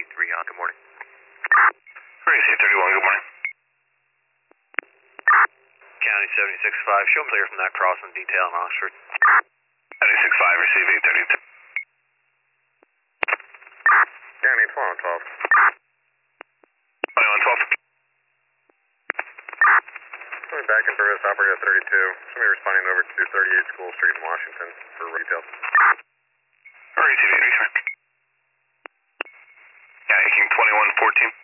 on. Good morning. RAC 31, good morning. County 76-5, show me clear from that crossing detail in Oxford. 76-5, receive 832. County 1212. 2112. Coming back in service, operator 32. Somebody responding over to 38 School Street in Washington for details. RAC 8 return. Yeah, King 2114.